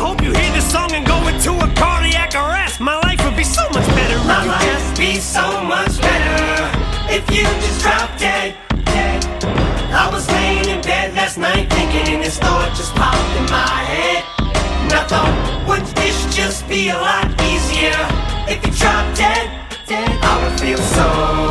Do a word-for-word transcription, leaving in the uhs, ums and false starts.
hope you hear this song and go into a cardiac arrest. My life would be so much better. My life would be so much better if you just dropped dead, dead. I was laying in bed last night thinking, and this thought just popped in my head. And I thought, wouldn't this just be a lot easier if you dropped dead, dead? I would feel so